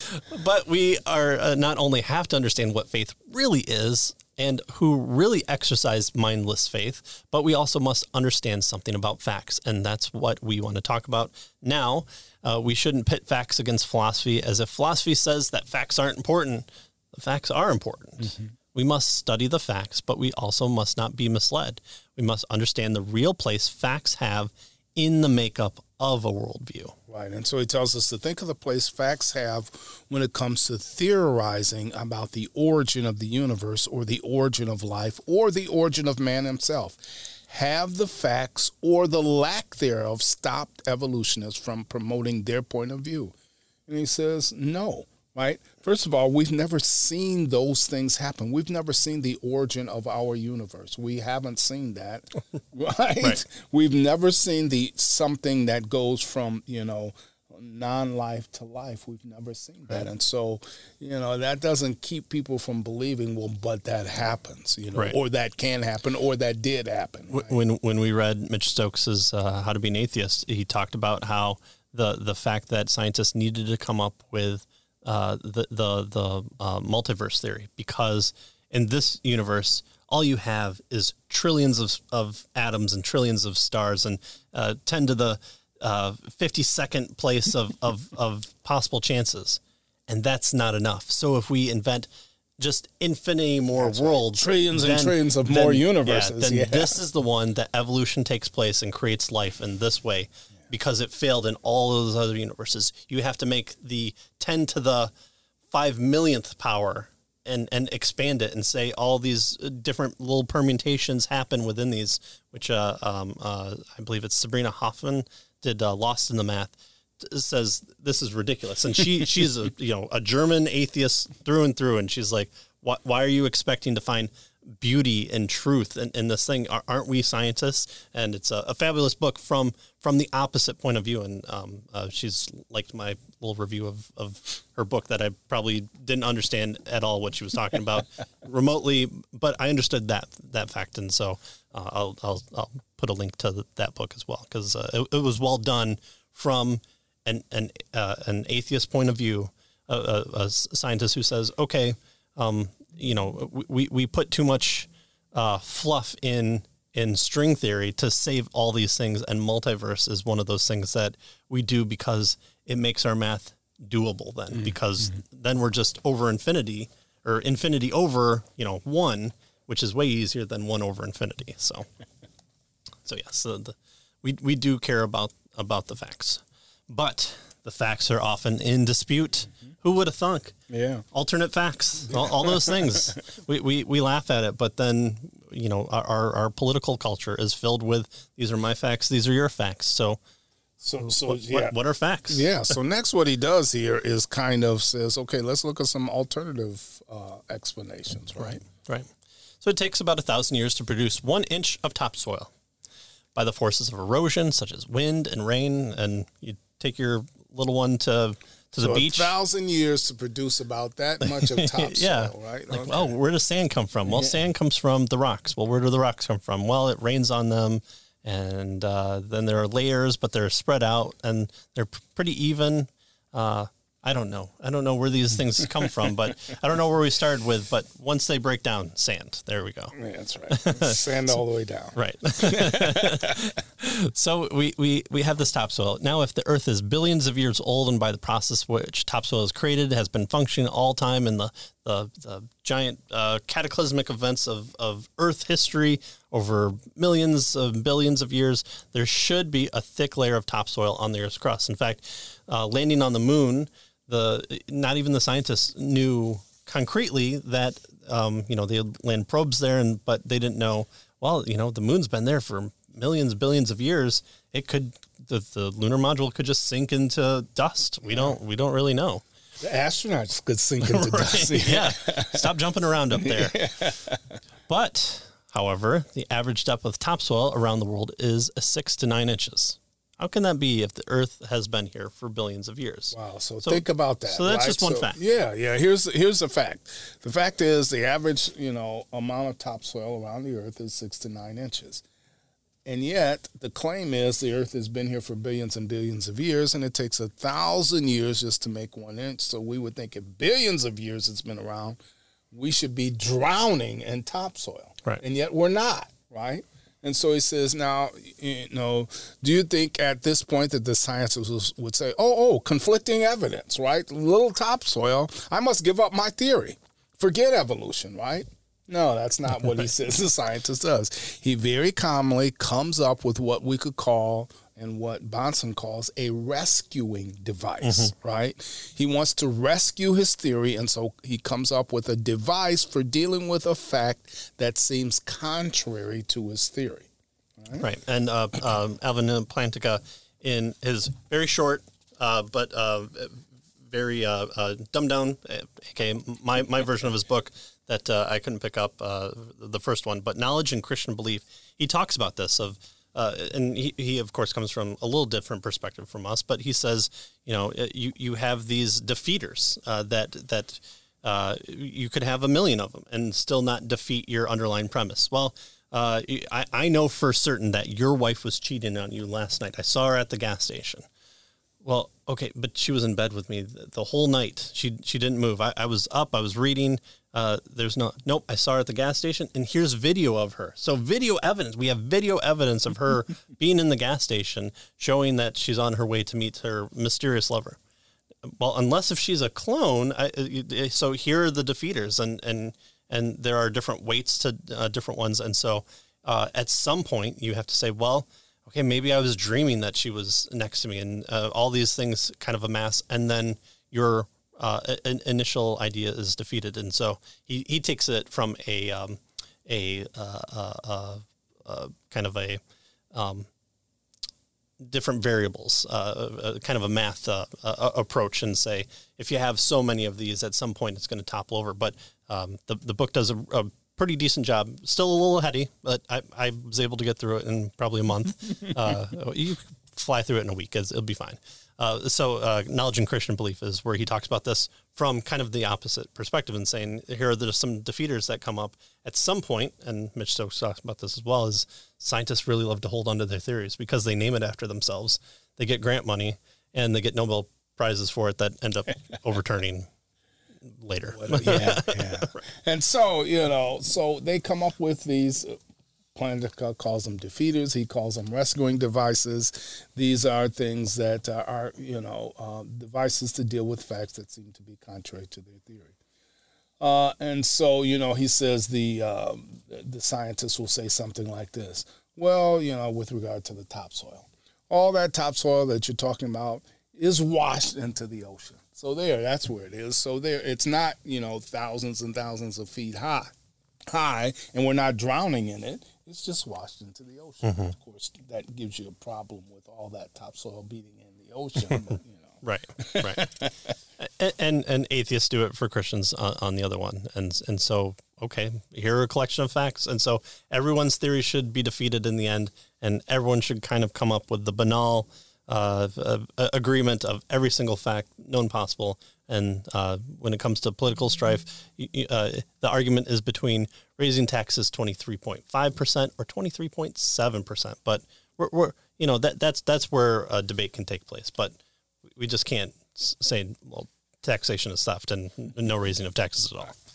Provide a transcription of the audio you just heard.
But we are not only have to understand what faith really is and who really exercise mindless faith, but we also must understand something about facts. And that's what we want to talk about now. We shouldn't pit facts against philosophy as if philosophy says that facts aren't important. The facts are important. Mm-hmm. We must study the facts, but we also must not be misled. We must understand the real place facts have in the makeup of a worldview. Right, and so he tells us to think of the place facts have when it comes to theorizing about the origin of the universe or the origin of life or the origin of man himself. Have the facts or the lack thereof stopped evolutionists from promoting their point of view? And he says, no. Right? First of all, we've never seen those things happen. We've never seen the origin of our universe. We haven't seen that. Right? We've never seen something that goes from, non-life to life. We've never seen that. And so, that doesn't keep people from believing, well, but that happens, or that can happen, or that did happen. Right? When we read Mitch Stokes' How to Be an Atheist, he talked about how the fact that scientists needed to come up with the multiverse theory, because in this universe, all you have is trillions of atoms and trillions of stars and 10 to the 52nd place of possible chances. And that's not enough. So if we invent just infinity more worlds, trillions and trillions of more universes, this is the one that evolution takes place and creates life in this way. Because it failed in all of those other universes. You have to make the 10 to the 5 millionth power and expand it and say all these different little permutations happen within these, which I believe it's Sabrina Hoffman did Lost in the Math, says this is ridiculous. And she's a German atheist through and through, and she's like, why are you expecting to find beauty and truth in this thing? Aren't we scientists? And it's a fabulous book from the opposite point of view. And she's liked my little review of her book that I probably didn't understand at all what she was talking about remotely, but I understood that fact. And so I'll put a link to that book as well, because it was well done from an atheist point of view, a scientist who says, okay, we put too much fluff in string theory to save all these things, and multiverse is one of those things that we do because it makes our math doable then, because then we're just over infinity, or infinity over, 1, which is way easier than 1 over infinity. So yes, we do care about the facts, but the facts are often in dispute. Who would have thunk? Yeah. Alternate facts, all those things. We laugh at it, but then, our political culture is filled with, these are my facts, these are your facts. So what are facts? Yeah. So next what he does here is kind of says, okay, let's look at some alternative explanations, right? Right. So it takes about 1,000 years to produce 1 inch of topsoil by the forces of erosion, such as wind and rain, and you take your little one to the beach. 1,000 years to produce about that much of topsoil, right? Like, okay. Where does sand come from? Well, sand comes from the rocks. Well, where do the rocks come from? Well, it rains on them, and then there are layers, but they're spread out, and they're pretty even. I don't know. I don't know where these things come from, but I don't know where we started with. But once they break down, sand. There we go. Yeah, that's right. Sand all the way down. Right. So we have this topsoil. Now, if the Earth is billions of years old, and by the process which topsoil is created has been functioning all time in the giant cataclysmic events of Earth history over millions of billions of years, there should be a thick layer of topsoil on the Earth's crust. In fact, landing on the moon, not even the scientists knew concretely that they had land probes there, but they didn't know. Well, the moon's been there for billions of years. It could the lunar module could just sink into dust. We don't really know. The astronauts could sink into dust. Yeah, stop jumping around up there. But, however, the average depth of topsoil around the world is 6 to 9 inches. How can that be if the Earth has been here for billions of years? Wow. So think about that. So that's just one fact. Yeah. Here's the fact. The fact is the average, amount of topsoil around the Earth is 6 to 9 inches. And yet the claim is the earth has been here for billions and billions of years, and it takes 1,000 years just to make 1 inch. So we would think if billions of years it's been around, we should be drowning in topsoil. Right. And yet we're not, right? And so he says, now, do you think at this point that the scientists would say, conflicting evidence, right? Little topsoil, I must give up my theory. Forget evolution, right? No, that's not what he says the scientist does. He very calmly comes up with what we could call, and what Bahnsen calls, a rescuing device, right? He wants to rescue his theory, and so he comes up with a device for dealing with a fact that seems contrary to his theory. Right. And Alvin Plantinga, in his very short but very dumbed down, okay, my version of his book that I couldn't pick up, the first one, but Knowledge and Christian Belief, he talks about this and he of course comes from a little different perspective from us, but he says, you have these defeaters that you could have 1 million of them and still not defeat your underlying premise. Well, I know for certain that your wife was cheating on you last night. I saw her at the gas station. Well, okay, but she was in bed with me the whole night. She didn't move. I was up. I was reading. Nope. I saw her at the gas station, and here's video of her. So video evidence. We have video evidence of her being in the gas station, showing that she's on her way to meet her mysterious lover. Well, unless if she's a clone. So here are the defeaters, and there are different weights to different ones, and so at some point you have to say, well, okay, maybe I was dreaming that she was next to me, and all these things kind of amass, and then your initial idea is defeated. And so he takes it from a kind of a different variables, kind of a math approach, and say, if you have so many of these, at some point it's going to topple over. But the book does a pretty decent job. Still a little heady, but I was able to get through it in probably a month. You fly through it in a week, it'll be fine. So Knowledge and Christian Belief is where he talks about this from kind of the opposite perspective, and saying, here are some defeaters that come up at some point, and Mitch Stokes talks about this as well, is scientists really love to hold on to their theories because they name it after themselves. They get grant money, and they get Nobel Prizes for it that end up overturning later. Yeah. And so, so they come up with these, Plantinga calls them defeaters, he calls them rescuing devices. These are things that are, devices to deal with facts that seem to be contrary to their theory. And so, he says the scientists will say something like this. Well, with regard to the topsoil, all that topsoil that you're talking about is washed into the ocean. So that's where it is. So it's not, thousands and thousands of feet high, and we're not drowning in it. It's just washed into the ocean. Mm-hmm. Of course, that gives you a problem with all that topsoil beating in the ocean. But, Right. and atheists do it for Christians on the other one. And so, okay, here are a collection of facts. And so everyone's theory should be defeated in the end, and everyone should kind of come up with the banal agreement of every single fact known possible. And when it comes to political strife, the argument is between raising taxes 23.5% or 23.7%. But we're that's where a debate can take place. But we just can't say, well, taxation is theft and no raising of taxes at all.